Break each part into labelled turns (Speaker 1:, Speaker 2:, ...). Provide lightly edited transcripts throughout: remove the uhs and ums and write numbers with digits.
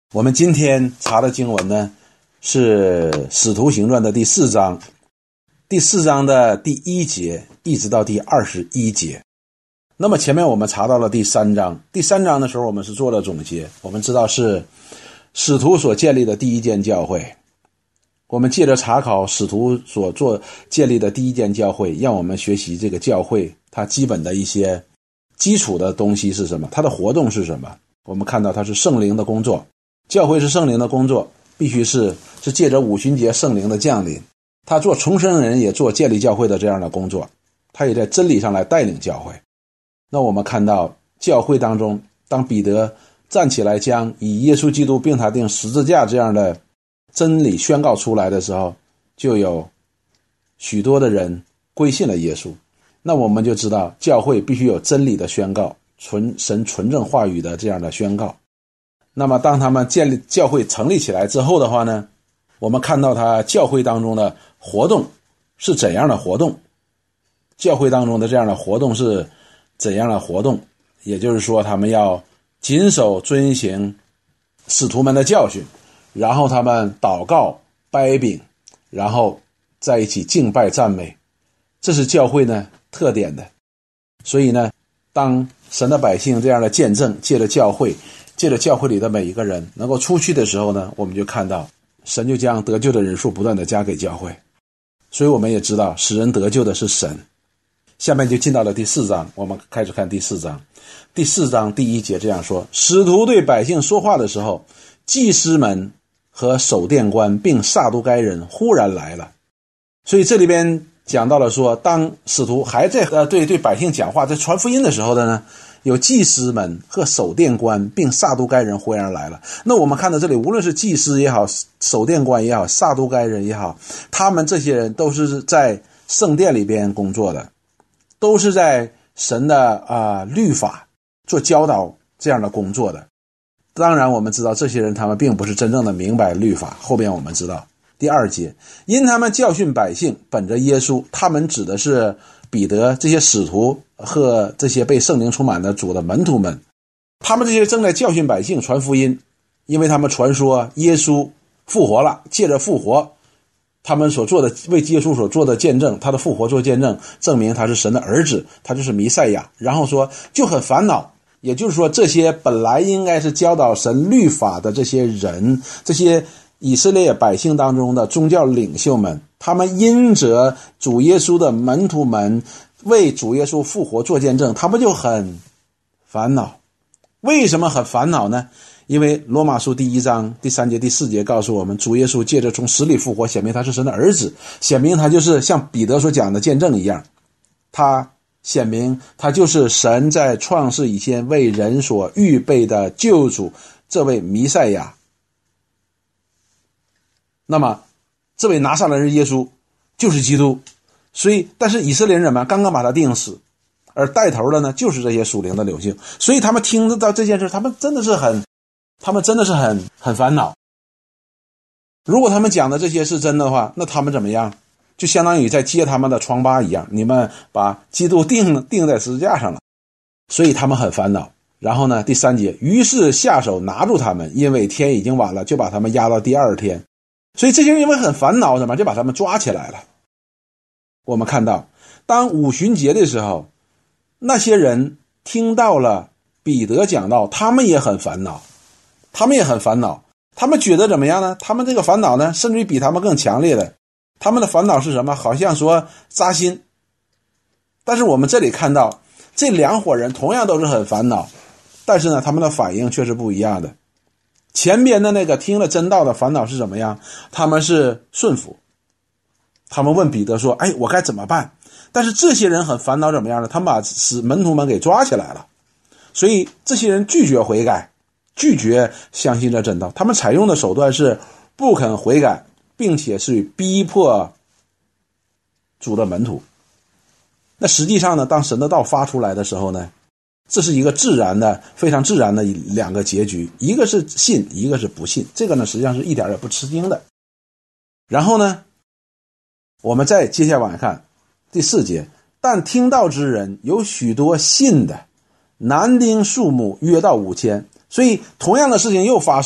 Speaker 1: 我们今天查的经文呢，是《使徒行传》的第4章，第4章的第1节一直到第21节。那么前面我们查到了第3章，第3章的时候我们是做了总结，我们知道是使徒所建立的第一间教会。我们借着查考使徒所建立的第一间教会，让我们学习这个教会它基本的一些基础的东西是什么，它的活动是什么。我们看到它是圣灵的工作，教会是圣灵的工作，必须是借着五旬节圣灵的降临，他做重生人也做建立教会的这样的工作，他也在真理上来带领教会。那我们看到教会当中，当彼得站起来将以耶稣基督并他钉十字架这样的真理宣告出来的时候，就有许多的人归信了耶稣。那我们就知道教会必须有真理的宣告，神纯正话语的这样的宣告。那么当他们建立教会成立起来之后的话呢，我们看到他教会当中的活动是怎样的活动，教会当中的这样的活动是怎样的活动，也就是说他们要谨守遵行使徒们的教训，然后他们祷告掰饼，然后在一起敬拜赞美，这是教会呢特点的。所以呢，当神的百姓这样的见证借着教会里的每一个人能够出去的时候呢，我们就看到神就将得救的人数不断的加给教会。所以我们也知道使人得救的是神。下面就进到了第4章，我们开始看第4章。第4章第1节这样说：使徒对百姓说话的时候，祭司们和守殿官并撒都该人忽然来了。所以这里边讲到了说，当使徒还在对百姓讲话，在传福音的时候的呢，有祭司们和守殿官并撒都该人忽然来了。那我们看到这里，无论是祭司也好，守殿官也好，撒都该人也好，他们这些人都是在圣殿里边工作的，都是在神的律法做教导这样的工作的。当然我们知道这些人他们并不是真正的明白律法，后边我们知道第2节，因他们教训百姓本着耶稣，他们指的是彼得这些使徒和这些被圣灵充满的主的门徒们，他们这些正在教训百姓传福音，因为他们传说耶稣复活了，借着复活他们所做的为耶稣所做的见证，他的复活做见证，证明他是神的儿子，他就是弥赛亚。然后说就很烦恼，也就是说这些本来应该是教导神律法的这些人，这些以色列百姓当中的宗教领袖们，他们因着主耶稣的门徒们为主耶稣复活做见证，他们就很烦恼。为什么很烦恼呢？因为罗马书第1章第3节第4节告诉我们，主耶稣借着从死里复活，显明他是神的儿子，显明他就是像彼得所讲的见证一样，他显明他就是神在创世以前为人所预备的救主，这位弥赛亚。那么这位拿撒勒人耶稣就是基督。所以但是以色列人们刚刚把他钉死，而带头的呢就是这些属灵的领袖，所以他们听到这件事，他们真的是很烦恼。如果他们讲的这些是真的话，那他们怎么样？就相当于在揭他们的疮疤一样，你们把基督钉在十字架上了，所以他们很烦恼。然后呢，第3节，于是下手拿住他们，因为天已经晚了，就把他们押到第2天。所以这些人因为很烦恼，怎么就把他们抓起来了。我们看到当五旬节的时候，那些人听到了彼得讲道，他们也很烦恼，他们觉得怎么样呢？他们这个烦恼呢，甚至于比他们更强烈的。他们的烦恼是什么？好像说扎心。但是我们这里看到这2伙人同样都是很烦恼，但是呢他们的反应却是不一样的。前边的那个听了真道的烦恼是怎么样？他们是顺服，他们问彼得说，我该怎么办？但是这些人很烦恼怎么样呢？他们把门徒们给抓起来了。所以这些人拒绝悔改，拒绝相信这真道，他们采用的手段是不肯悔改，并且是逼迫主的门徒。那实际上呢，当神的道发出来的时候呢，这是一个非常自然的2个结局，一个是信，一个是不信。这个呢实际上是一点也不吃惊的。然后呢，我们再接下来看第4节，但听道之人有许多信的，男丁数目约到5000。所以同样的事情又发生了，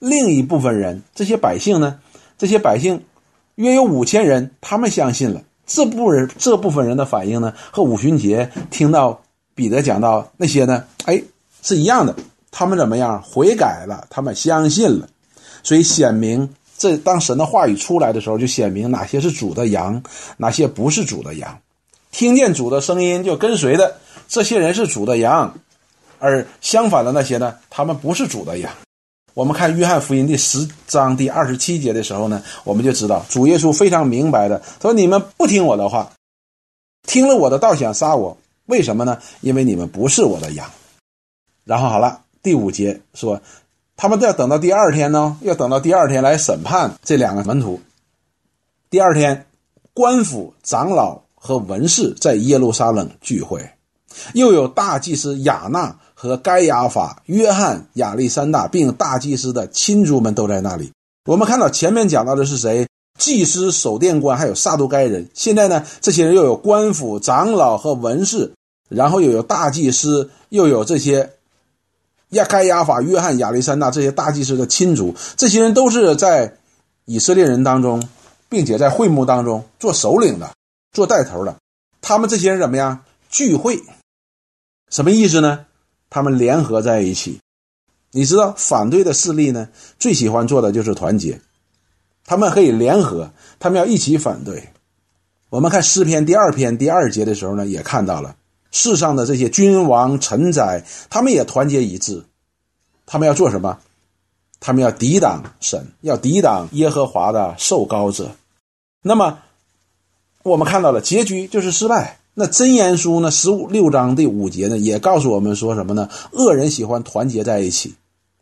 Speaker 1: 另一部分人，这些百姓约有5000人，他们相信了。这部分人的反应呢，和五旬节听到彼得讲到那些呢，是一样的。他们怎么样？悔改了，他们相信了。所以显明，当神的话语出来的时候，就显明哪些是主的羊，哪些不是主的羊。听见主的声音就跟随的，这些人是主的羊，而相反的那些呢，他们不是主的羊。我们看约翰福音第10章第27节的时候呢，我们就知道主耶稣非常明白的说，你们不听我的话，听了我的倒想杀我，为什么呢？因为你们不是我的羊。然后好了，第5节说他们要等到第2天呢，要等到第2天来审判这2个门徒。第2天，官府、长老和文士在耶路撒冷聚会，又有大祭司亚那和该亚法、约翰、亚历山大并大祭司的亲族们都在那里。我们看到前面讲到的是谁？祭司、守殿官还有撒都该人。现在呢，这些人又有官府、长老和文士，然后又有大祭司，又有这些该亚法、约翰、亚历山大这些大祭司的亲族。这些人都是在以色列人当中，并且在会幕当中做首领的，做带头的。他们这些人怎么样？聚会。什么意思呢？他们联合在一起。你知道反对的势力呢，最喜欢做的就是团结。他们可以联合，他们要一起反对。我们看诗篇第2篇第2节的时候呢，也看到了世上的这些君王臣宰，他们也团结一致。他们要做什么？他们要抵挡神，要抵挡耶和华的受膏者。那么我们看到了结局就是失败。那箴言书呢16章第5节呢，也告诉我们说什么呢？恶人喜欢团结在一起，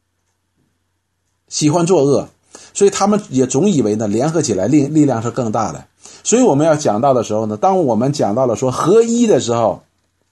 Speaker 1: 喜欢作恶，所以他们也总以为呢，联合起来力量是更大的。所以我们要讲到的时候呢，当我们讲到了说合一的时候，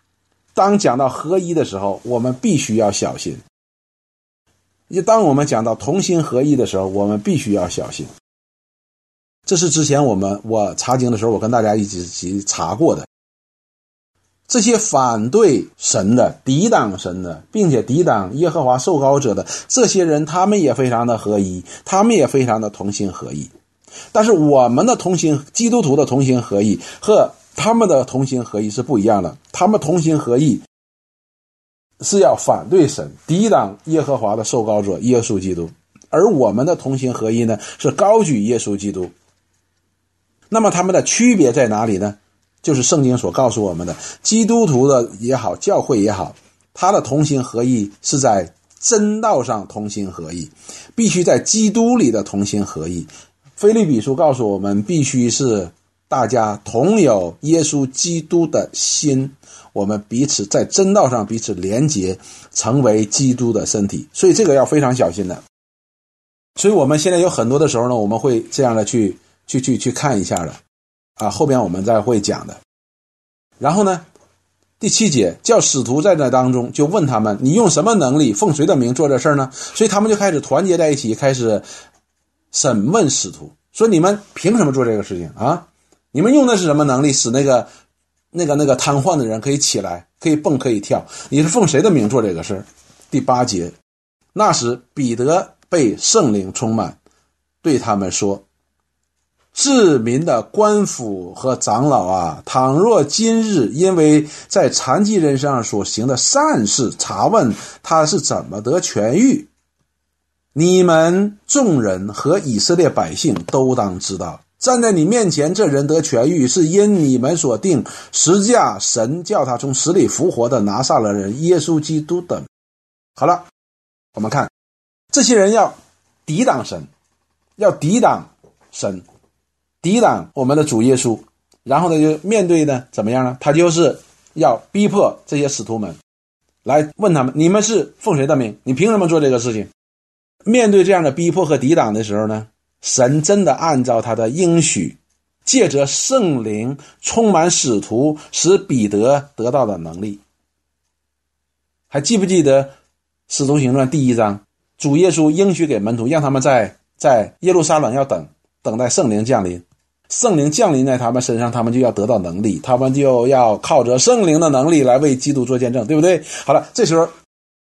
Speaker 1: 我们必须要小心。当我们讲到同心合一的时候，我们必须要小心。这是之前我查经的时候，我跟大家一起查过的。这些反对神的、抵挡神的，并且抵挡耶和华受膏者的这些人，他们也非常的合一，他们也非常的同心合一。但是我们的基督徒的同心合一和他们的同心合一是不一样的。他们同心合一是要反对神，抵挡耶和华的受膏者耶稣基督，而我们的同心合一呢，是高举耶稣基督。那么他们的区别在哪里呢？就是圣经所告诉我们的，基督徒的也好，教会也好，他的同心合一是在真道上同心合一，必须在基督里的同心合一。腓立比书告诉我们，必须是大家同有耶稣基督的心，我们彼此在真道上彼此连结，成为基督的身体。所以这个要非常小心的。所以我们现在有很多的时候呢，我们会这样的去看一下的后边我们再会讲的。然后呢，第7节，叫使徒在那当中就问他们，你用什么能力奉谁的名做这事呢？所以他们就开始团结在一起，开始审问使徒，说你们凭什么做这个事情啊？你们用的是什么能力使那个瘫痪的人可以起来，可以蹦，可以跳？你是奉谁的名做这个事？第8节，那时彼得被圣灵充满，对他们说，治民的官府和长老啊，倘若今日因为在残疾人上所行的善事查问他是怎么得痊愈，你们众人和以色列百姓都当知道，站在你面前这人得痊愈，是因你们所定十架神叫他从死里复活的拿撒勒人耶稣基督等。好了，我们看这些人要抵挡神，要抵挡神，抵挡我们的主耶稣，然后呢就面对呢怎么样呢？他就是要逼迫这些使徒们，来问他们，你们是奉谁的名？你凭什么做这个事情？面对这样的逼迫和抵挡的时候呢，神真的按照他的应许，借着圣灵充满使徒，使彼得得到的能力。还记不记得使徒行传第1章，主耶稣应许给门徒，让他们在耶路撒冷要等待圣灵降临。圣灵降临在他们身上，他们就要得到能力，他们就要靠着圣灵的能力来为基督做见证，对不对？好了，这时候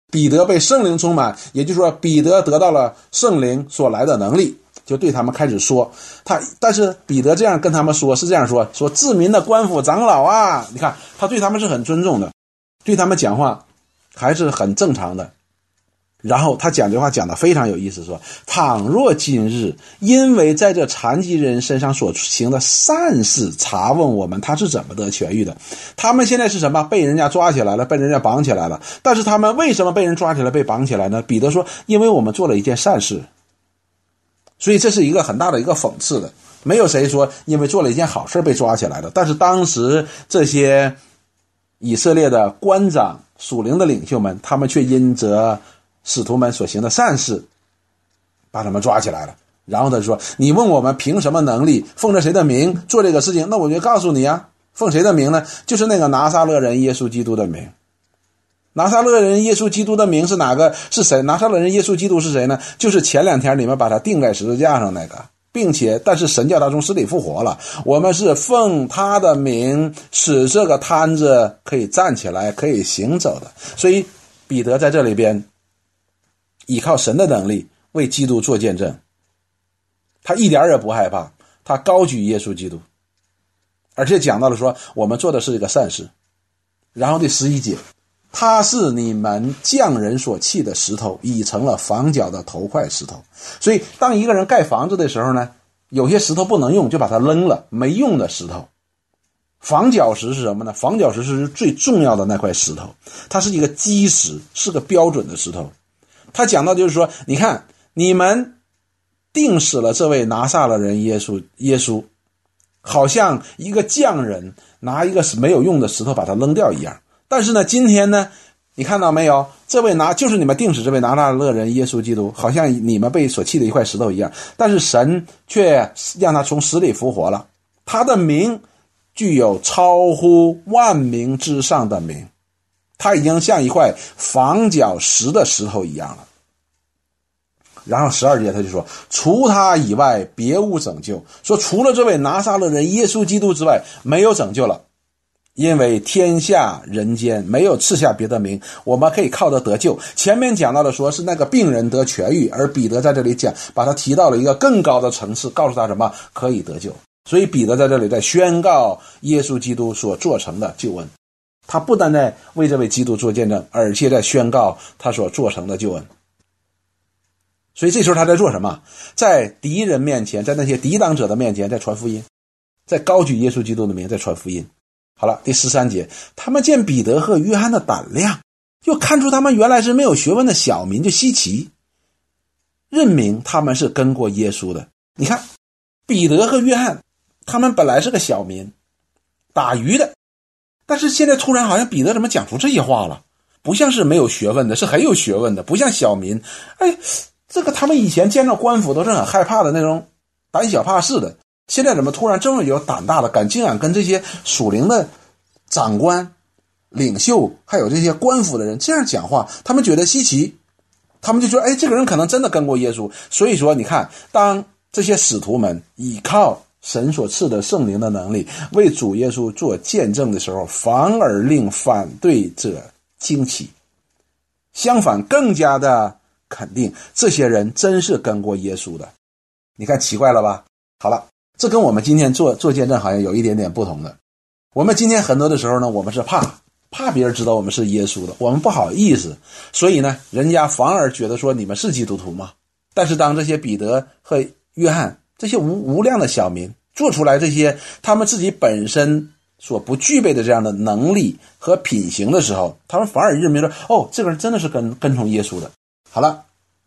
Speaker 1: 彼得被圣灵充满，也就是说彼得得到了圣灵所来的能力，就对他们开始说。但是彼得这样跟他们说，是这样说治民的官府长老啊，你看他对他们是很尊重的，对他们讲话还是很正常的。然后他讲这话讲得非常有意思，说倘若今日因为在这残疾人身上所行的善事查问我们他是怎么得痊愈的。他们现在是什么？被人家抓起来了，被人家绑起来了。但是他们为什么被人抓起来被绑起来呢？彼得说因为我们做了一件善事。所以这是一个很大的一个讽刺的，没有谁说因为做了一件好事被抓起来的。但是当时这些以色列的官长属灵的领袖们，他们却因着使徒们所行的善事把他们抓起来了。然后他说你问我们凭什么能力奉着谁的名做这个事情，那我就告诉你啊，奉谁的名呢？就是那个拿撒勒人耶稣基督的名。拿撒勒人耶稣基督的名是哪个？是谁？拿撒勒人耶稣基督是谁呢？就是前2天你们把他钉在十字架上那个，但是神叫他从死里复活了。我们是奉他的名使这个瘫子可以站起来，可以行走的。所以彼得在这里边依靠神的能力为基督做见证，他一点也不害怕，他高举耶稣基督，而且讲到了说我们做的是一个善事。然后第11节，他是你们匠人所弃的石头，已成了房角的头块石头。所以当一个人盖房子的时候呢，有些石头不能用就把它扔了，没用的石头。房角石是什么呢？房角石是最重要的那块石头，它是一个基石，是个标准的石头。他讲到就是说，你看你们钉死了这位拿撒勒人耶稣，好像一个匠人拿一个没有用的石头把它扔掉一样。但是呢，今天呢，你看到没有？就是你们钉死这位拿撒勒人耶稣基督，好像你们被所弃的一块石头一样。但是神却让他从死里复活了，他的名具有超乎万名之上的名，他已经像一块房角石的石头一样了。然后12节他就说除他以外别无拯救，说除了这位拿撒勒人耶稣基督之外没有拯救了，因为天下人间没有赐下别的名我们可以靠得救。前面讲到的说是那个病人得痊愈，而彼得在这里讲把他提到了一个更高的层次，告诉他什么？可以得救。所以彼得在这里在宣告耶稣基督所做成的救恩，他不单在为这位基督做见证，而且在宣告他所做成的救恩。所以这时候他在做什么？在敌人面前，在那些抵挡者的面前在传福音，在高举耶稣基督的名在传福音。好了，第13节，他们见彼得和约翰的胆量，又看出他们原来是没有学问的小民，就稀奇，认明他们是跟过耶稣的。你看彼得和约翰他们本来是个小民，打鱼的，但是现在突然好像彼得怎么讲出这些话了，不像是没有学问的，是很有学问的，不像小民。这个他们以前见到官府都是很害怕的那种胆小怕事的，现在怎么突然这么有胆大的竟然跟这些属灵的长官领袖还有这些官府的人这样讲话，他们觉得稀奇，他们就说这个人可能真的跟过耶稣。所以说你看，当这些使徒们依靠神所赐的圣灵的能力为主耶稣做见证的时候，反而令反对者惊奇，相反更加的肯定这些人真是跟过耶稣的。你看奇怪了吧？好了，这跟我们今天做见证好像有一点点不同的。我们今天很多的时候呢，我们是怕别人知道我们是耶稣的，我们不好意思，所以呢人家反而觉得说你们是基督徒吗？但是当这些彼得和约翰这些无量的小民做出来这些他们自己本身所不具备的这样的能力和品行的时候，他们反而认为说这个人真的是跟从耶稣的。好了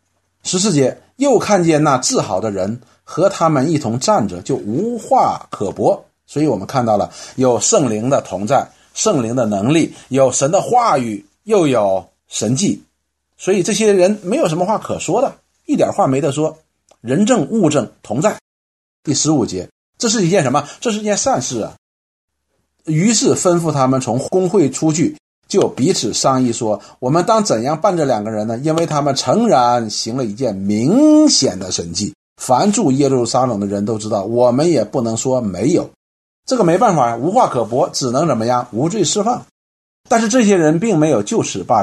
Speaker 1: ，14节，又看见那治好的人和他们一同站着，就无话可驳。所以我们看到了有圣灵的同在，圣灵的能力，有神的话语，又有神迹，所以这些人没有什么话可说的，一点话没得说，人证物证同在。第15节，这是一件什么？这是一件善事啊。于是吩咐他们从公会出去，就彼此商议说，我们当怎样办这2个人呢？因为他们诚然行了一件明显的神迹，凡住耶路撒冷的人都知道，我们也不能说没有。这个没办法，无话可驳，只能怎么样？无罪释放。但是这些人并没有就此罢休，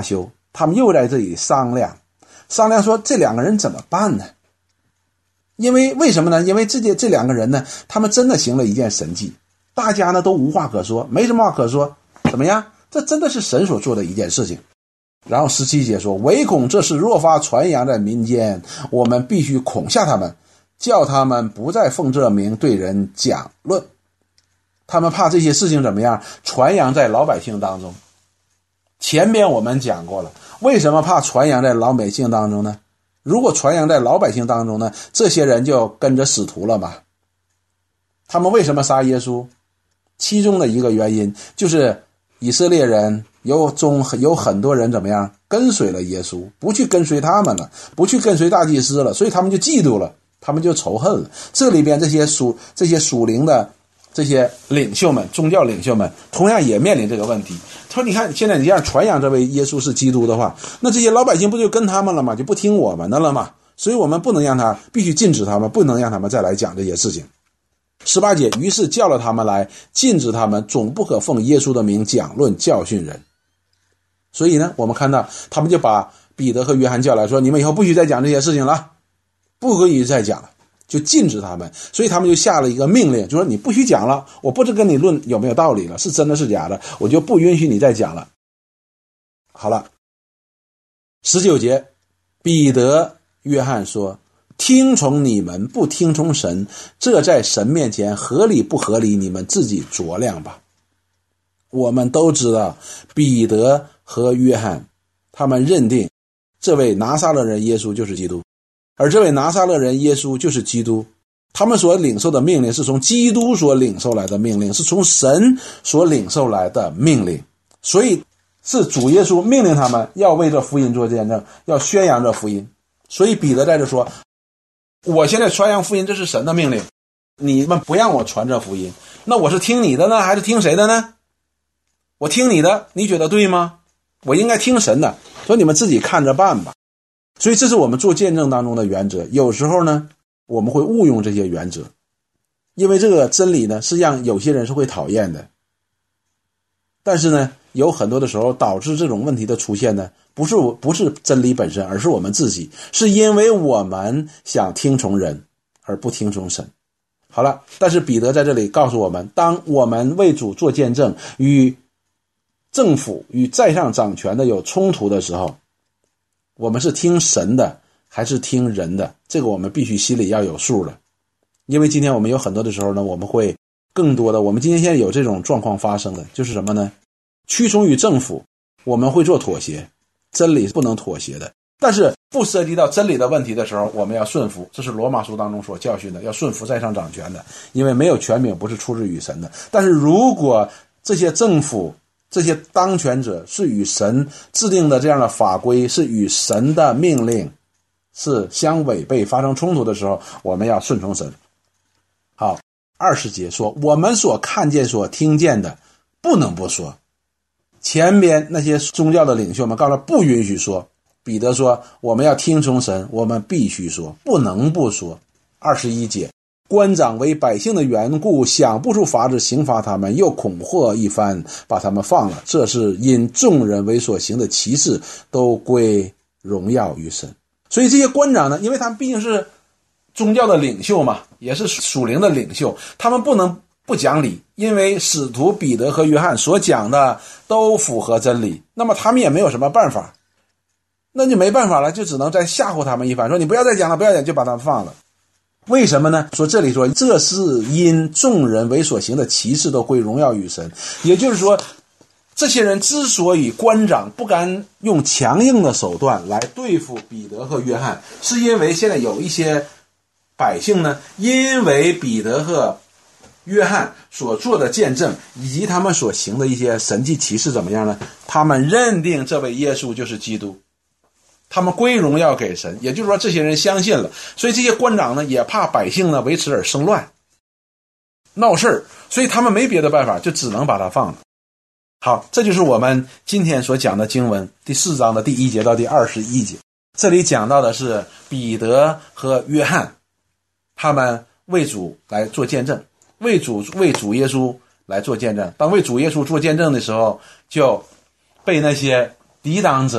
Speaker 1: 他们又在这里商量说这两个人怎么办呢？为什么呢？因为这两个人呢，他们真的行了一件神迹，大家呢都无话可说，没什么话可说。怎么样？这真的是神所做的一件事情。然后17节说，唯恐这事若发传扬在民间，我们必须恐吓他们，叫他们不再奉这名对人讲论。他们怕这些事情怎么样传扬在老百姓当中。前边我们讲过了，为什么怕传扬在老百姓当中呢？如果传扬在老百姓当中呢，这些人就跟着使徒了嘛。他们为什么杀耶稣？其中的一个原因就是以色列人有很多人怎么样跟随了耶稣，不去跟随他们了，不去跟随大祭司了，所以他们就嫉妒了，他们就仇恨了。这里边这些属灵的这些领袖们，宗教领袖们同样也面临这个问题。他说你看现在你这样传扬这位耶稣是基督的话，那这些老百姓不就跟他们了吗？就不听我们的了吗？所以我们不能让他，必须禁止他们，不能让他们再来讲这些事情。18节，于是叫了他们来，禁止他们，总不可奉耶稣的名讲论教训人。所以呢，我们看到他们就把彼得和约翰叫来说，你们以后不许再讲这些事情了，不可以再讲了，就禁止他们。所以他们就下了一个命令，就说你不许讲了，我不是跟你论有没有道理了，是真的是假的，我就不允许你再讲了。好了，19节，彼得约翰说，听从你们不听从神，这在神面前合理不合理，你们自己酌量吧。我们都知道彼得和约翰他们认定这位拿撒勒人耶稣就是基督，而这位拿撒勒人耶稣就是基督，他们所领受的命令是从基督所领受来的命令，是从神所领受来的命令，所以是主耶稣命令他们要为这福音做见证，要宣扬这福音。所以彼得在这说，我现在传扬福音，这是神的命令，你们不让我传这福音，那我是听你的呢，还是听谁的呢？我听你的，你觉得对吗？我应该听神的，所以你们自己看着办吧。所以这是我们做见证当中的原则。有时候呢，我们会误用这些原则，因为这个真理呢，是让有些人是会讨厌的。但是呢，有很多的时候导致这种问题的出现呢，不是真理本身，而是我们自己，是因为我们想听从人而不听从神。好了，但是彼得在这里告诉我们，当我们为主做见证，与政府与在上掌权的有冲突的时候，我们是听神的还是听人的，这个我们必须心里要有数的。因为今天我们有很多的时候呢，我们会更多的，我们今天现在有这种状况发生的就是什么呢？屈从于政府，我们会做妥协，真理是不能妥协的。但是不涉及到真理的问题的时候，我们要顺服，这是罗马书当中所教训的，要顺服在上掌权的，因为没有权柄不是出自于神的。但是如果这些政府这些当权者是与神制定的这样的法规，是与神的命令是相违背，发生冲突的时候，我们要顺从神。好，20节说，我们所看见所听见的不能不说。前边那些宗教的领袖们告诉他不允许说，彼得说我们要听从神，我们必须说，不能不说。21节，官长为百姓的缘故，想不出法子刑罚他们，又恐吓一番，把他们放了。这是因众人为所行的奇事，都归荣耀于神。所以这些官长呢，因为他们毕竟是宗教的领袖嘛，也是属灵的领袖，他们不能不讲理，因为使徒彼得和约翰所讲的都符合真理，那么他们也没有什么办法，那就没办法了，就只能再吓唬他们一番，说你不要再讲了，不要讲，就把他们放了。为什么呢？说这里说这是因众人为所行的奇事都归荣耀于神，也就是说这些人之所以官长不敢用强硬的手段来对付彼得和约翰，是因为现在有一些百姓呢，因为彼得和约翰所做的见证以及他们所行的一些神迹奇事怎么样呢？他们认定这位耶稣就是基督，他们归荣耀给神，也就是说这些人相信了，所以这些官长呢也怕百姓呢为此而生乱闹事儿，所以他们没别的办法，就只能把他放了。好，这就是我们今天所讲的经文第4章的第1节到第21节。这里讲到的是彼得和约翰，他们为主来做见证，为主耶稣来做见证。当为主耶稣做见证的时候，就被那些抵挡者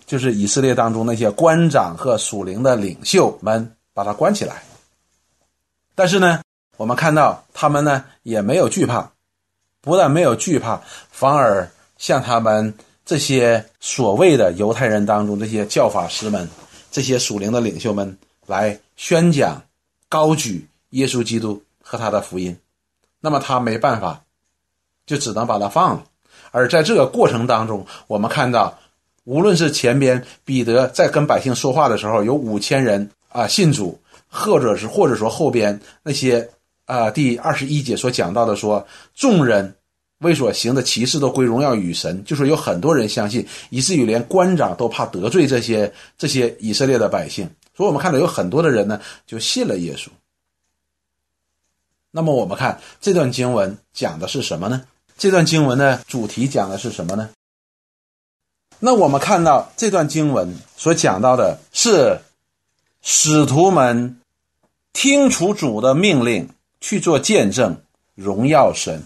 Speaker 1: 就是以色列当中那些官长和属灵的领袖们把他关起来。但是呢，我们看到他们呢也没有惧怕，不但没有惧怕，反而向他们这些所谓的犹太人当中这些教法师们，这些属灵的领袖们来宣讲高举耶稣基督和他的福音。那么他没办法，就只能把他放了。而在这个过程当中，我们看到无论是前边彼得在跟百姓说话的时候有5000人信主，或者说后边那些第21节所讲到的说众人为所行的奇事都归荣耀与神，就说有很多人相信，以至于连官长都怕得罪这些以色列的百姓。所以我们看到有很多的人呢就信了耶稣。那么我们看这段经文讲的是什么呢？这段经文的主题讲的是什么呢？那我们看到这段经文所讲到的是使徒们听从主的命令去做见证，荣耀神。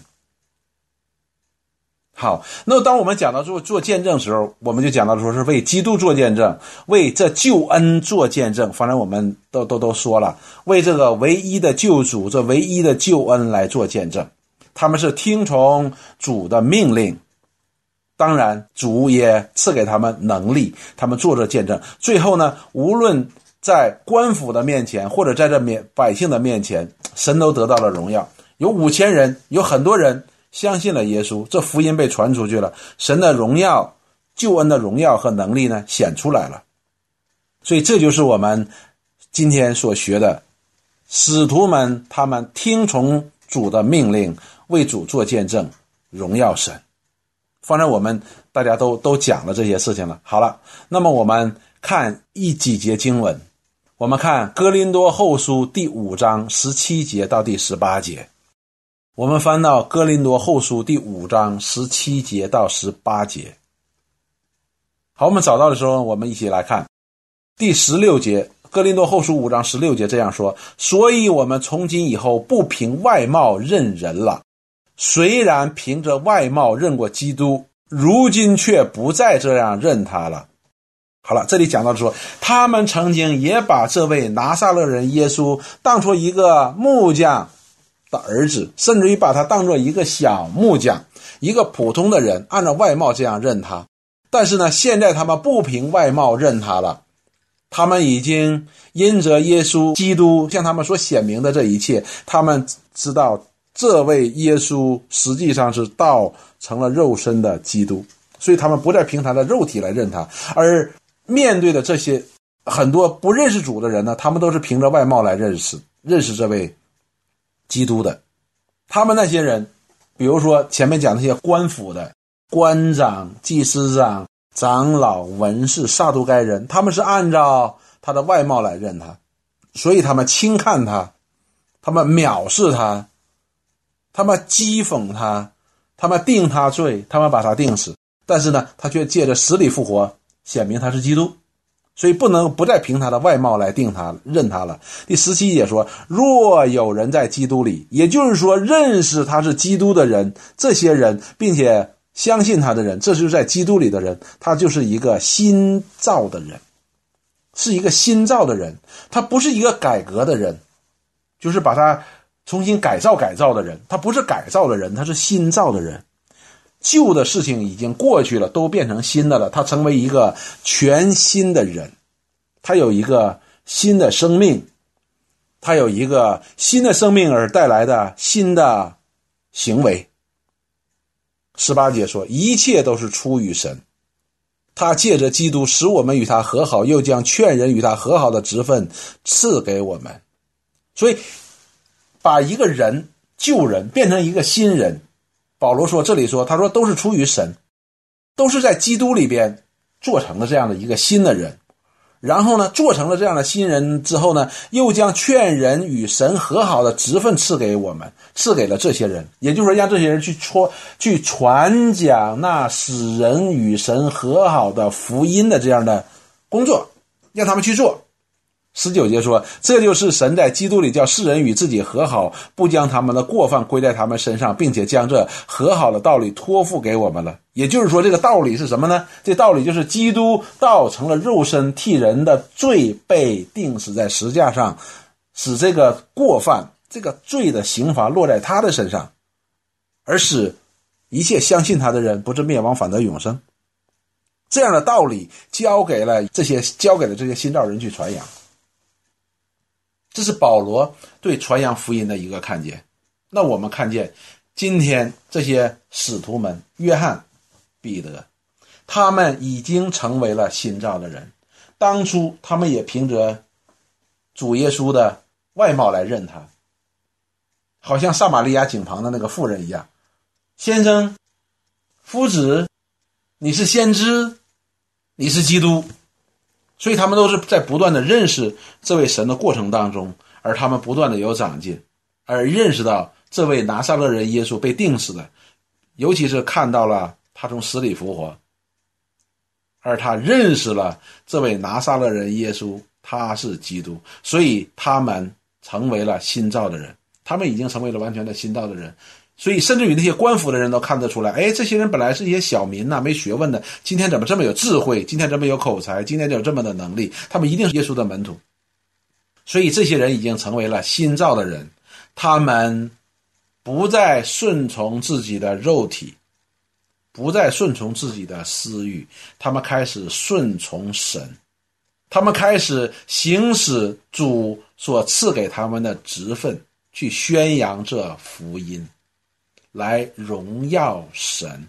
Speaker 1: 好，那当我们讲到做见证的时候，我们就讲到说是为基督做见证，为这救恩做见证。反正我们都说了，为这个唯一的救主，这唯一的救恩来做见证。他们是听从主的命令，当然主也赐给他们能力，他们做着见证。最后呢，无论在官府的面前或者在这百姓的面前，神都得到了荣耀。有5000人，有很多人相信了耶稣，这福音被传出去了，神的荣耀、救恩的荣耀和能力呢显出来了。所以这就是我们今天所学的，使徒们他们听从主的命令，为主做见证，荣耀神。反正我们大家都讲了这些事情了。好了，那么我们看几节经文，我们看哥林多后书第5章17节到第18节。我们翻到哥林多后书第5章17节到18节。好，我们找到的时候，我们一起来看第16节。哥林多后书5章16节这样说：所以我们从今以后不凭外貌认人了，虽然凭着外貌认过基督，如今却不再这样认他了。好了，这里讲到说，他们曾经也把这位拿撒勒人耶稣当作一个木匠的儿子，甚至于把他当作一个小木匠，一个普通的人，按照外貌这样认他。但是呢，现在他们不凭外貌认他了，他们已经因着耶稣基督向他们所显明的这一切，他们知道这位耶稣实际上是道成了肉身的基督，所以他们不再凭他的肉体来认他。而面对的这些很多不认识主的人呢，他们都是凭着外貌来认识这位基督的。他们那些人，比如说前面讲那些官府的官长、祭司长、长老、文士、撒都该人，他们是按照他的外貌来认他，所以他们轻看他，他们藐视他，他们讥讽他，他们定他罪，他们把他定死。但是呢，他却借着死里复活显明他是基督，所以不再凭他的外貌来认他了。第17节说，若有人在基督里，也就是说认识他是基督的人，这些人并且相信他的人，这就是在基督里的人，他就是一个新造的人，是一个新造的人，他不是一个改革的人，就是把他重新改造的人，他不是改造的人，他是新造的人。旧的事情已经过去了，都变成新的了，他成为一个全新的人，他有一个新的生命，他有一个新的生命而带来的新的行为。18节说，一切都是出于神，他借着基督使我们与他和好，又将劝人与他和好的职分赐给我们。所以把一个人旧人变成一个新人，保罗说，这里说，他说都是出于神，都是在基督里边做成了这样的一个新的人。然后呢，做成了这样的新人之后呢，又将劝人与神和好的职分赐给我们，赐给了这些人，也就是说让这些人去传讲那使人与神和好的福音的这样的工作，让他们去做。 19节说，这就是神在基督里叫世人与自己和好，不将他们的过犯归在他们身上，并且将这和好的道理托付给我们了。也就是说，这个道理是什么呢？这道理就是基督道成了肉身，替人的罪被钉死在十字架上，使这个过犯这个罪的刑罚落在他的身上，而使一切相信他的人不至灭亡，反得永生。这样的道理交给了这些新造人去传扬。这是保罗对传扬福音的一个看见。那我们看见今天这些使徒们，约翰、彼得，他们已经成为了新造的人。当初他们也凭着主耶稣的外貌来认他，好像撒玛利亚井旁的那个妇人一样，先生、夫子，你是先知，你是基督。所以他们都是在不断的认识这位神的过程当中，而他们不断的有长进，而认识到这位拿撒勒人耶稣被钉死的，尤其是看到了他从死里复活，而他认识了这位拿撒勒人耶稣，他是基督，所以他们成为了新造的人，他们已经成为了完全的新造的人。所以甚至于那些官府的人都看得出来，这些人本来是一些小民没学问的，今天怎么这么有智慧，今天这么有口才，今天有这么的能力，他们一定是耶稣的门徒。所以这些人已经成为了新造的人，他们不再顺从自己的肉体，不再顺从自己的私欲，他们开始顺从神，他们开始行使主所赐给他们的职分，去宣扬这福音，来荣耀神，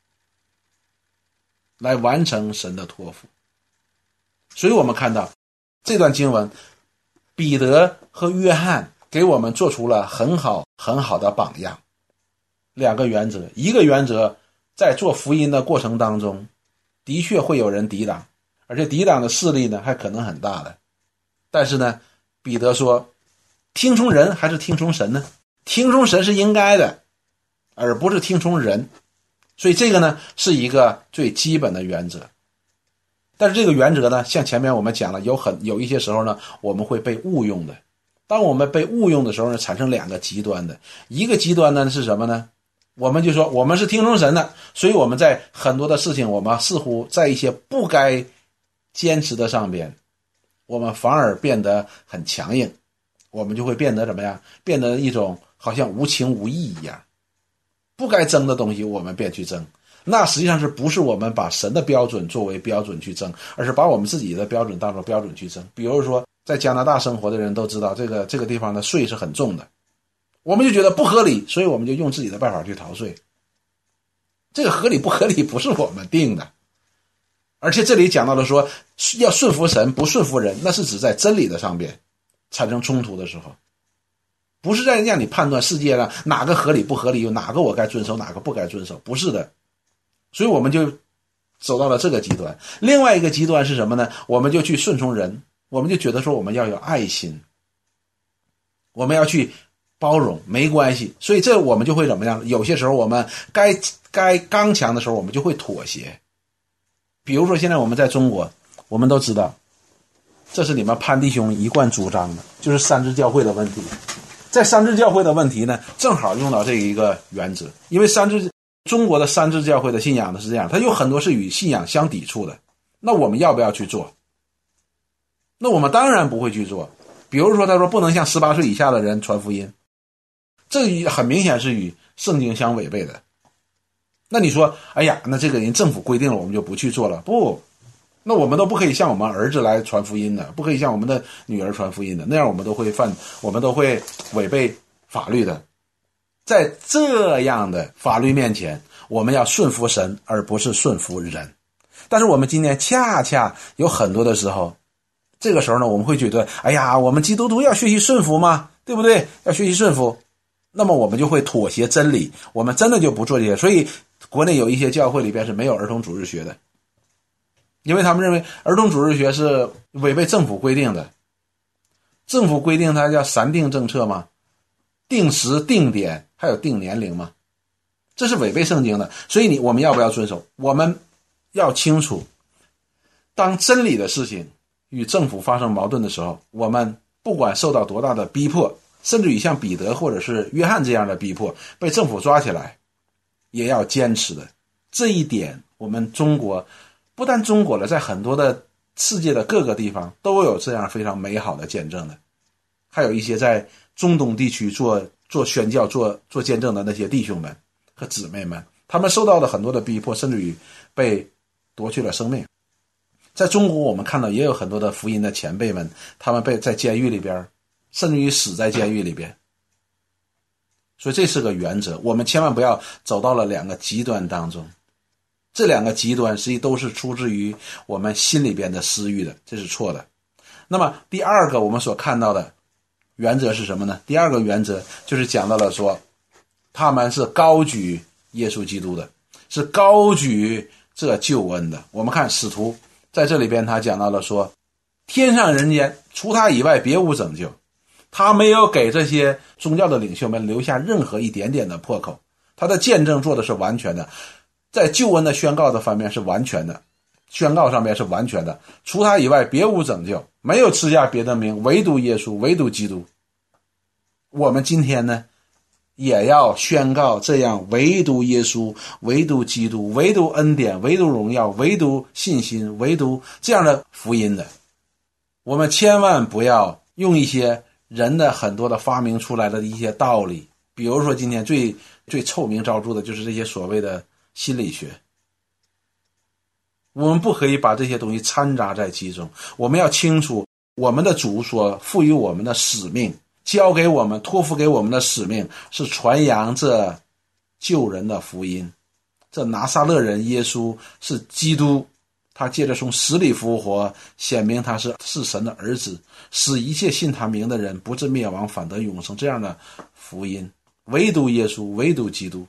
Speaker 1: 来完成神的托付。所以我们看到这段经文，彼得和约翰给我们做出了很好的榜样。两个原则，一个原则，在做福音的过程当中，的确会有人抵挡，而且抵挡的势力呢还可能很大的。但是呢，彼得说，听从人还是听从神呢？听从神是应该的，而不是听从人。所以这个呢是一个最基本的原则。但是这个原则呢，像前面我们讲了，有一些时候呢，我们会被误用的。当我们被误用的时候呢，产生两个极端的。一个极端呢是什么呢？我们就说我们是听从神的，所以我们在很多的事情，我们似乎在一些不该坚持的上边，我们反而变得很强硬，我们就会变得怎么样？变得一种好像无情无义一样。不该争的东西我们便去争，那实际上是不是我们把神的标准作为标准去争，而是把我们自己的标准当作标准去争。比如说在加拿大生活的人都知道，这个地方的税是很重的，我们就觉得不合理，所以我们就用自己的办法去逃税。这个合理不合理不是我们定的。而且这里讲到了说要顺服神不顺服人，那是指在真理的上边产生冲突的时候，不是在让你判断世界上哪个合理不合理，有哪个我该遵守哪个不该遵守，不是的。所以我们就走到了这个极端。另外一个极端是什么呢？我们就去顺从人，我们就觉得说我们要有爱心，我们要去包容，没关系。所以这我们就会怎么样？有些时候我们该刚强的时候，我们就会妥协。比如说现在我们在中国，我们都知道这是你们潘弟兄一贯主张的，就是三支教会的问题。在三支教会的问题呢，正好用到这一个原则。因为中国的三支教会的信仰呢是这样，它有很多是与信仰相抵触的。那我们要不要去做？那我们当然不会去做。比如说他说不能向18岁以下的人传福音，这很明显是与圣经相违背的。那你说哎呀，那这个人政府规定了我们就不去做了？不，那我们都不可以向我们儿子来传福音的，不可以向我们的女儿传福音的，那样我们都会违背法律的。在这样的法律面前，我们要顺服神而不是顺服人。但是我们今天恰恰有很多的时候，这个时候呢，我们会觉得哎呀，我们基督徒要学习顺服吗？对不对？要学习顺服，那么我们就会妥协真理，我们真的就不做这些。所以国内有一些教会里边是没有儿童主日学的，因为他们认为儿童主日学是违背政府规定的。政府规定它叫3定政策嘛，定时定点还有定年龄嘛，这是违背圣经的。所以我们要不要遵守？我们要清楚，当真理的事情与政府发生矛盾的时候，我们不管受到多大的逼迫，甚至于像彼得或者是约翰这样的逼迫，被政府抓起来，也要坚持的。这一点我们中国，不但中国了，在很多的世界的各个地方都有这样非常美好的见证的。还有一些在中东地区做宣教做见证的那些弟兄们和姊妹们，他们受到了很多的逼迫，甚至于被夺去了生命。在中国我们看到也有很多的福音的前辈们，他们被在监狱里边，甚至于死在监狱里边。所以这是个原则，我们千万不要走到了两个极端当中。这两个极端实际都是出自于我们心里边的私欲的，这是错的。那么第二个我们所看到的原则是什么呢？第二个原则就是讲到了说，他们是高举耶稣基督的，是高举这救恩的。我们看使徒在这里边他讲到了说，天上人间除他以外别无拯救，他没有给这些宗教的领袖们留下任何一点点的破口，他的见证做的是完全的，在救恩的宣告的方面是完全的，宣告上面是完全的，除他以外别无拯救，没有赐下别的名，唯独耶稣，唯独基督。我们今天呢也要宣告这样唯独耶稣，唯独基督，唯独恩典，唯独荣耀，唯独信心，唯独这样的福音的。我们千万不要用一些人的很多的发明出来的一些道理，比如说今天最臭名昭著的就是这些所谓的心理学。我们不可以把这些东西掺杂在其中，我们要清楚我们的主所赋予我们的使命，交给我们托付给我们的使命是传扬这救人的福音。这拿撒勒人耶稣是基督，他借着从死里复活，显明他是神的儿子，使一切信他名的人不至灭亡，反得永生，这样的福音。唯独耶稣，唯独基督，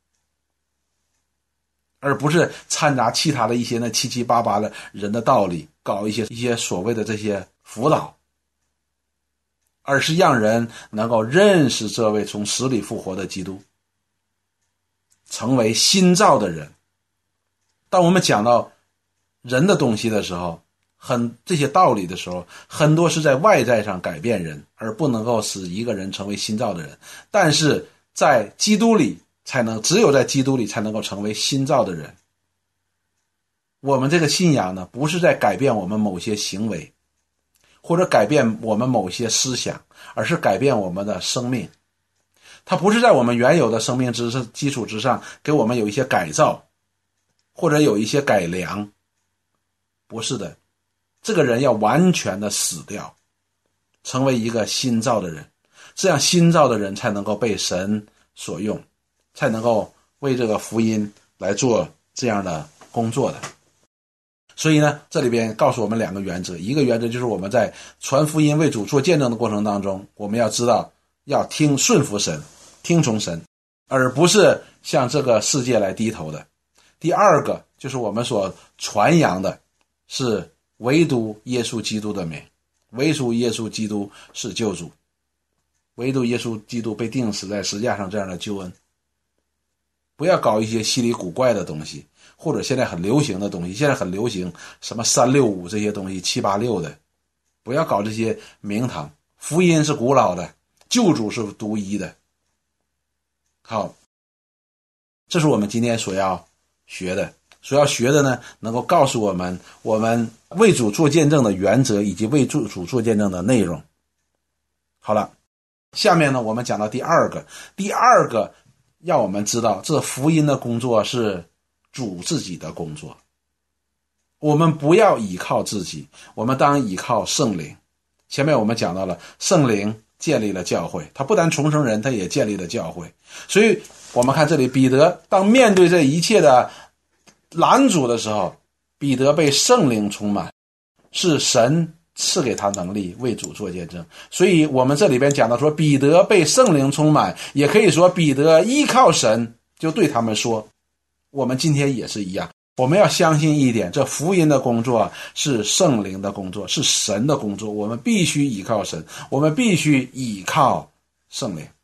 Speaker 1: 而不是掺杂其他的一些那七七八八的人的道理，搞一些所谓的这些辅导，而是让人能够认识这位从死里复活的基督，成为新造的人。当我们讲到人的东西的时候，这些道理的时候，很多是在外在上改变人，而不能够使一个人成为新造的人。但是在基督里只有在基督里才能够成为新造的人。我们这个信仰呢，不是在改变我们某些行为，或者改变我们某些思想，而是改变我们的生命。它不是在我们原有的生命基础之上给我们有一些改造，或者有一些改良，不是的。这个人要完全的死掉，成为一个新造的人，这样新造的人才能够被神所用，才能够为这个福音来做这样的工作的。所以呢，这里边告诉我们两个原则，一个原则就是我们在传福音为主做见证的过程当中，我们要知道要顺服神，听从神，而不是向这个世界来低头的。第二个就是我们所传扬的是唯独耶稣基督的名，唯独耶稣基督是救主，唯独耶稣基督被钉死在十字架上这样的救恩。不要搞一些稀里古怪的东西，或者现在很流行的东西，现在很流行什么365这些东西，786的，不要搞这些名堂。福音是古老的，救主是独一的。好，这是我们今天所要学的呢，能够告诉我们为主做见证的原则，以及为主做见证的内容。好了，下面呢我们讲到第二个要我们知道，这福音的工作是主自己的工作。我们不要倚靠自己，我们当倚靠圣灵。前面我们讲到了圣灵建立了教会，他不但重生人，他也建立了教会。所以我们看这里，彼得当面对这一切的拦阻的时候，彼得被圣灵充满，是神赐给他能力为主做见证。所以我们这里边讲到说，彼得被圣灵充满，也可以说彼得依靠神，就对他们说，我们今天也是一样，我们要相信一点，这福音的工作是圣灵的工作，是神的工作，我们必须依靠神，我们必须依靠圣灵。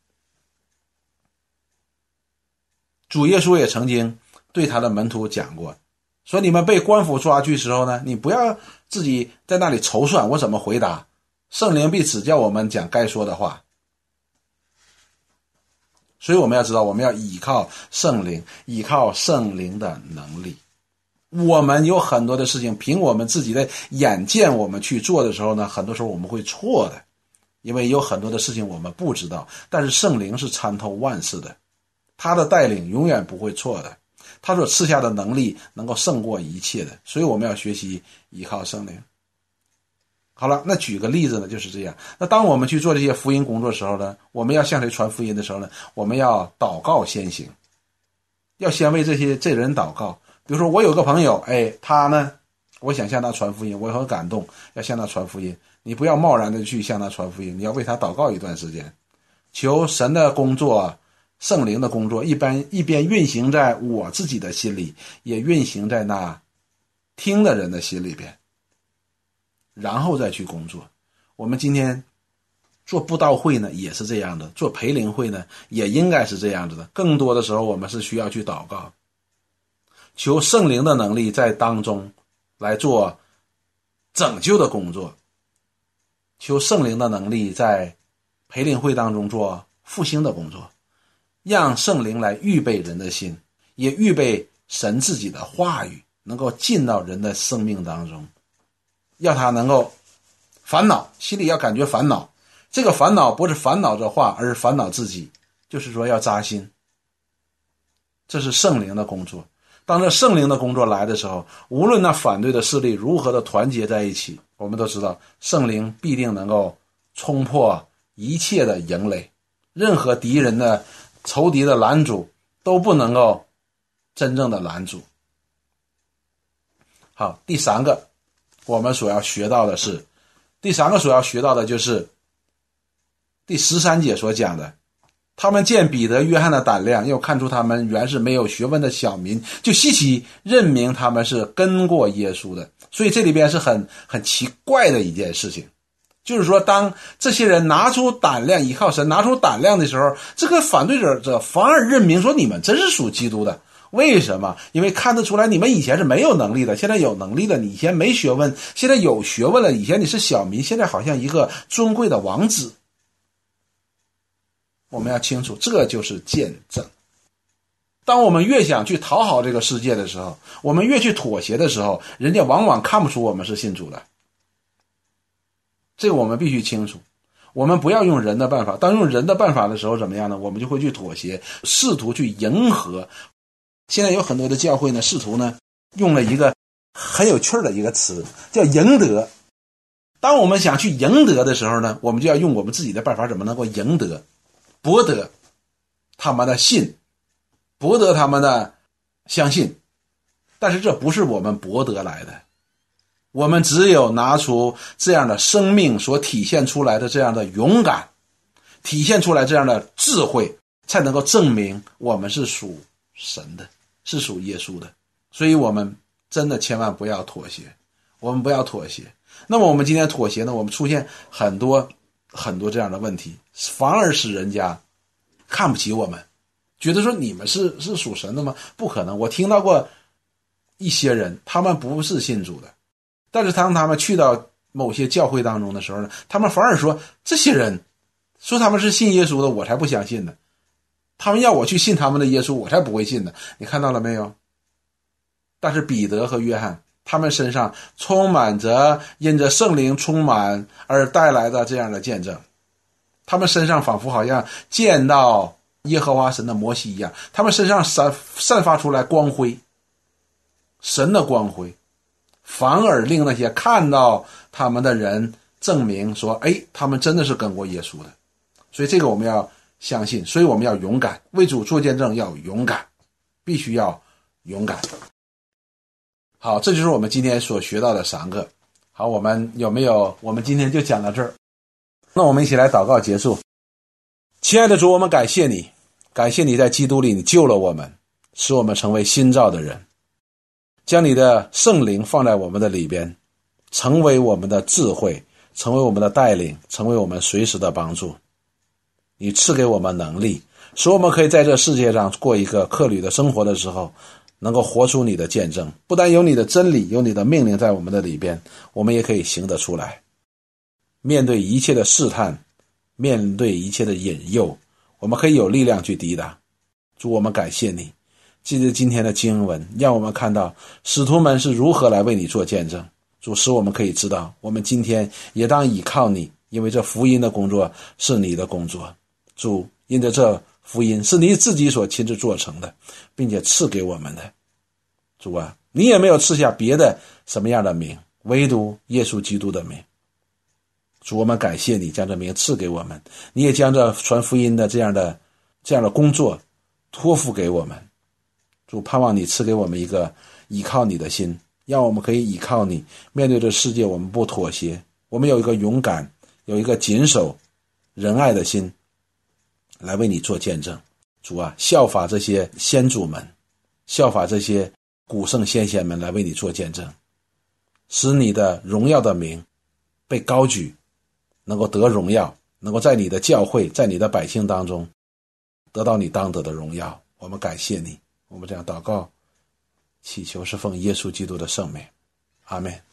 Speaker 1: 主耶稣也曾经对他的门徒讲过， 所以你们被官府抓去的时候呢，你不要自己在那里筹算我怎么回答，圣灵必指教我们讲该说的话。所以我们要知道，我们要依靠圣灵，依靠圣灵的能力。我们有很多的事情凭我们自己的眼见我们去做的时候呢，很多时候我们会错的，因为有很多的事情我们不知道，但是圣灵是参透万事的，他的带领永远不会错的，他所赐下的能力能够胜过一切的，所以我们要学习依靠圣灵。好了，那举个例子呢，就是这样。那当我们去做这些福音工作的时候呢，我们要向谁传福音的时候呢，我们要祷告先行，要先为这人祷告。比如说我有个朋友，他呢，我想向他传福音，我很感动，要向他传福音。你不要贸然的去向他传福音，你要为他祷告一段时间，求神的工作，圣灵的工作一边运行在我自己的心里，也运行在那听的人的心里边，然后再去工作。我们今天做布道会呢也是这样的，做培灵会呢也应该是这样子的。更多的时候我们是需要去祷告，求圣灵的能力在当中来做拯救的工作，求圣灵的能力在培灵会当中做复兴的工作，让圣灵来预备人的心，也预备神自己的话语能够进到人的生命当中，要他能够烦恼，心里要感觉烦恼。这个烦恼不是烦恼这话，而是烦恼自己，就是说要扎心。这是圣灵的工作。当这圣灵的工作来的时候，无论那反对的势力如何的团结在一起，我们都知道圣灵必定能够冲破一切的营垒，任何敌人的仇敌的拦阻都不能够真正的拦阻。好，第三个我们所要学到的就是第13节所讲的，他们见彼得约翰的胆量，又看出他们原是没有学问的小民，就稀奇认明他们是跟过耶稣的。所以这里边是很奇怪的一件事情，就是说当这些人拿出胆量，依靠神拿出胆量的时候，这个反对者反而认明说你们真是属基督的。为什么？因为看得出来你们以前是没有能力的，现在有能力了，你以前没学问，现在有学问了，以前你是小民，现在好像一个尊贵的王子。我们要清楚，这就是见证。当我们越想去讨好这个世界的时候，我们越去妥协的时候，人家往往看不出我们是信主的。这个我们必须清楚，我们不要用人的办法。当用人的办法的时候怎么样呢？我们就会去妥协，试图去迎合。现在有很多的教会呢，试图呢用了一个很有趣的一个词，叫赢得。当我们想去赢得的时候呢，我们就要用我们自己的办法，怎么能够赢得，博得他们的信，博得他们的相信。但是这不是我们博得来的，我们只有拿出这样的生命所体现出来的这样的勇敢，体现出来这样的智慧，才能够证明我们是属神的，是属耶稣的。所以我们真的千万不要妥协，我们不要妥协。那么我们今天妥协呢，我们出现很多这样的问题，反而使人家看不起我们，觉得说你们是属神的吗？不可能。我听到过一些人，他们不是信主的，但是当他们去到某些教会当中的时候呢，他们反而说这些人说他们是信耶稣的，我才不相信呢。他们要我去信他们的耶稣，我才不会信呢。你看到了没有？但是彼得和约翰他们身上充满着因着圣灵充满而带来的这样的见证，他们身上仿佛好像见到耶和华神的摩西一样，他们身上散发出来光辉，神的光辉，反而令那些看到他们的人证明说，他们真的是跟过耶稣的。所以这个我们要相信，所以我们要勇敢，为主做见证要勇敢，必须要勇敢。好，这就是我们今天所学到的3个。好，我们今天就讲到这儿。那我们一起来祷告结束。亲爱的主，我们感谢你，感谢你在基督里你救了我们，使我们成为新造的人，将你的圣灵放在我们的里边，成为我们的智慧，成为我们的带领，成为我们随时的帮助。你赐给我们能力，使我们可以在这世界上过一个客旅的生活的时候， 能够活出你的见证，不但有你的真理，有你的命令在我们的里边，我们也可以行得出来。面对一切的试探，面对一切的引诱，我们可以有力量去抵挡。主，我们感谢你，记得今天的经文，让我们看到使徒们是如何来为你做见证。主，使我们可以知道，我们今天也当倚靠你，因为这福音的工作是你的工作。主，因着这福音是你自己所亲自做成的，并且赐给我们的。主啊，你也没有赐下别的什么样的名，唯独耶稣基督的名。主，我们感谢你将这名赐给我们，你也将这传福音的这样的工作托付给我们。主，盼望你赐给我们一个倚靠你的心，让我们可以倚靠你，面对这世界我们不妥协，我们有一个勇敢，有一个谨守仁爱的心来为你做见证。主啊，效法这些先祖们，效法这些古圣先贤们来为你做见证，使你的荣耀的名被高举，能够得荣耀，能够在你的教会，在你的百姓当中得到你当得的荣耀。我们感谢你，我们这样祷告祈求是奉耶稣基督的圣名，阿们。